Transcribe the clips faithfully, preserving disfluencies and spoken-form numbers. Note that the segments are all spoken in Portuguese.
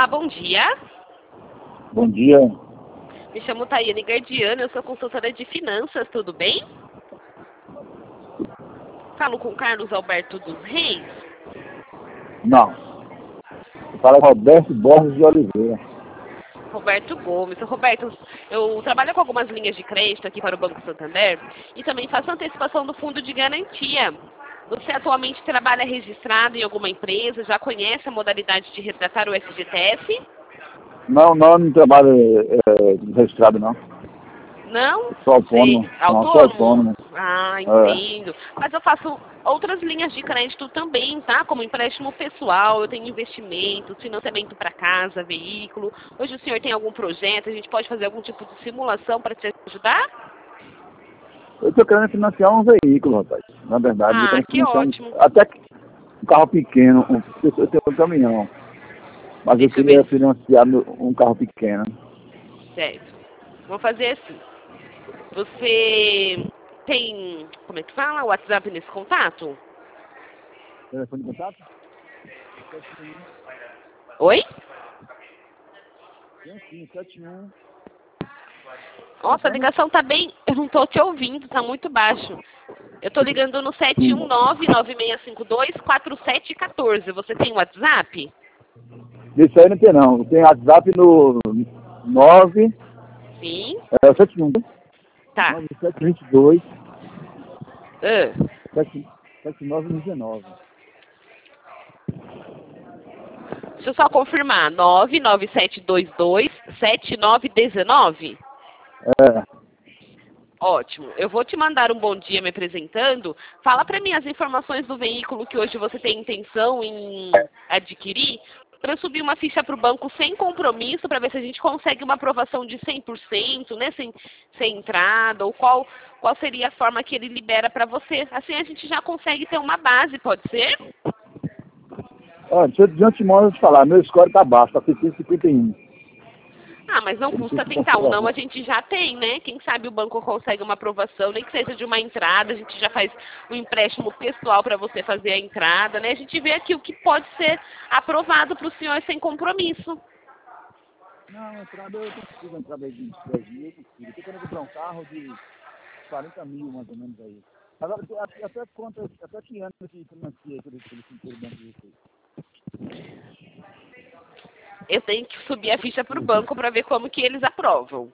Olá, bom dia. Bom dia. Me chamo Tayane Gardiano, eu sou consultora de finanças, tudo bem? Falo com Carlos Alberto dos Reis. Não. Fala Roberto Borges de Oliveira. Roberto Gomes. Roberto, eu trabalho com algumas linhas de crédito aqui para o Banco Santander e também faço antecipação do fundo de garantia. Você atualmente trabalha registrado em alguma empresa? Já conhece a modalidade de retratar o F G T S? Não, não, não trabalho é, registrado, não. Não? Sou autônomo. Sei. Não, Autônomo? sou autônomo. Ah, É. entendo. Mas eu faço outras linhas de crédito também, tá? Como empréstimo pessoal, eu tenho investimentos, financiamento para casa, veículo. Hoje o senhor tem algum projeto? A gente pode fazer algum tipo de simulação para te ajudar? Eu estou querendo financiar um veículo, rapaz. Na verdade, eu Ah, quero que financiar ótimo. um, até que um carro pequeno. Um, eu tenho um caminhão. Mas eu Deixa eu queria ver. financiar no- um carro pequeno. Certo. Vamos fazer assim. Você tem, como é que fala, o WhatsApp nesse contato? Telefone de contato? Oi? Tem sim, sete um. Nossa, a ligação tá bem... Eu não tô te ouvindo, tá muito baixo. Eu tô ligando no sete um nove, nove seis cinco dois, quatro sete um quatro. Você tem WhatsApp? Isso aí não tem não. Tem WhatsApp no nove, Sim. é, sete um, Tá. nove sete dois dois, Ah, sete nove um nove. deixa eu só confirmar. nove nove sete dois dois, sete nove um nove. É. Ótimo. Eu vou te mandar um bom dia me apresentando. Fala para mim as informações do veículo que hoje você tem intenção em adquirir, para eu subir uma ficha para o banco sem compromisso, para ver se a gente consegue uma aprovação de cem por cento, né, sem, sem entrada, ou qual, qual seria a forma que ele libera para você. Assim a gente já consegue ter uma base, pode ser? Olha, deixa eu, de antemão eu te falar, meu score tá baixo, tá seiscentos e cinquenta e um. Ah, mas não Eu não sei custa se posso tentar. Um não provar. a gente já tem, né? Quem sabe o banco consegue uma aprovação, nem que seja de uma entrada, a gente já faz um empréstimo pessoal para você fazer a entrada, né? A gente vê aqui o que pode ser aprovado para o senhor sem compromisso. Não, entrada eu consigo entrar aí de dez mil, eu consigo. Eu tô querendo comprar um carro de quarenta mil, mais ou menos aí. Agora, até, até, quanto, até que ano que financia aquele, aquele, aquele banco de vocês? Eu tenho que subir a ficha para o banco para ver como que eles aprovam.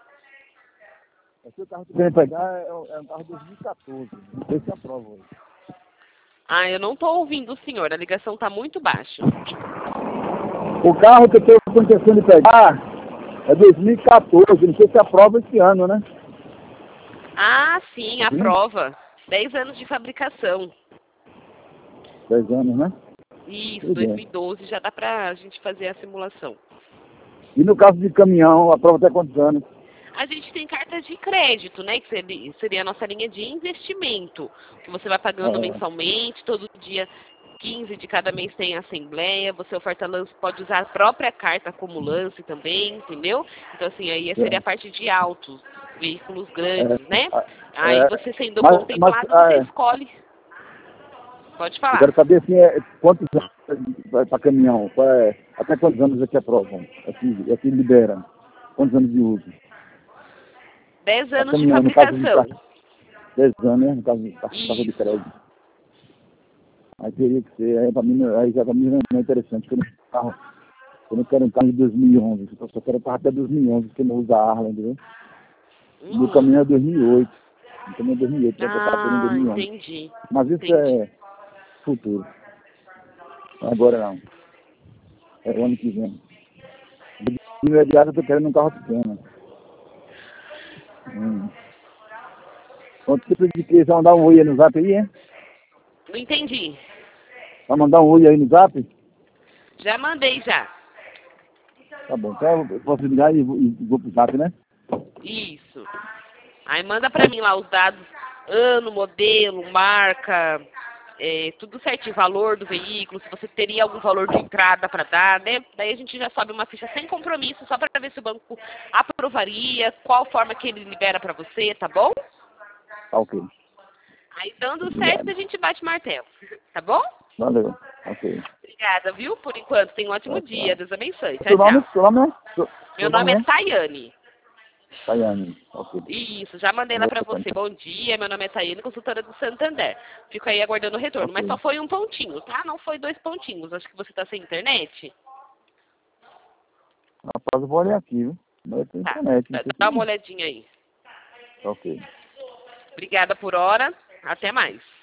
Esse carro que eu quero pegar é, um- é um carro de dois mil e quatorze, não sei se aprova hoje. Ah, eu não estou ouvindo o senhor, a ligação está muito baixa. O carro que eu tenho com intenção de pegar é dois mil e quatorze, não sei se aprova esse ano, né? Ah, sim, Sim? aprova. Dez anos de fabricação. dez anos, né? Isso, Tudo bem. dois mil e doze já dá para a gente fazer a simulação. E no caso de caminhão, aprova até quantos anos? A gente tem carta de crédito, né? Que seria, seria a nossa linha de investimento. Que você vai pagando É, mensalmente, todo dia quinze de cada mês tem assembleia. Você oferta lance, pode usar a própria carta como lance também, entendeu? Então, assim, aí seria a é, parte de autos, veículos é, grandes, né? Aí é, você sendo mas, mas contemplado, você é, escolhe. Pode eu falar. quero saber assim, é, quantos anos vai para caminhão, qual é, até quantos anos aqui aprovam, aqui, aqui libera, quantos anos de uso. Dez Para anos de caminhão, no caso de fabricação. carro, dez anos, né? No caso de carro carro de Isso. crédito. Aí teria que ser, aí, pra mim, aí já para mim não é interessante, porque eu não, carro, eu não quero um carro de dois mil e onze, eu só quero um carro até dois mil e onze, porque eu não uso a Arla, entendeu? Meu Uhum. caminhão é dois mil e oito, o caminhão é dois mil e oito, vai botar tudo em Ah, dois mil e onze. entendi. Mas isso Entendi. é futuro, agora não, é o ano que vem. De imediato eu tô querendo um carro pequeno. Hum. Quanto tempo de que? Vai mandar um oi aí no zap aí, hein? Não entendi. Vai mandar um oi aí no zap? Já mandei já. Tá bom, então eu posso ligar e vou, e vou pro zap, né? Isso. Aí manda pra mim lá os dados, ano, modelo, marca, é, tudo certinho, valor do veículo, se você teria algum valor de entrada pra dar, né? Daí a gente já sobe uma ficha sem compromisso, só pra ver se o banco aprovaria, qual forma que ele libera pra você, tá bom? Tá ok. Aí dando certo Obrigado. a gente bate martelo, tá bom? Valeu. Ok. Obrigada, viu? Por enquanto, tenha um ótimo Tchau, dia. tchau. Deus abençoe. Tchau, Seu nome, tchau. seu nome é? Seu, Meu seu nome nome é é? Tayane. Tayane. Ok. Isso, já mandei lá pra você. Bom dia, meu nome é Tayane, consultora do Santander. Fico aí aguardando o retorno, mas Ok. só foi um pontinho, tá? Não foi dois pontinhos. Acho que você tá sem internet. Rapaz, eu vou olhar aqui, viu? Mas eu tenho Tá, internet, não dá sei dá uma se... olhadinha aí. Ok. Obrigada por hora. Até mais.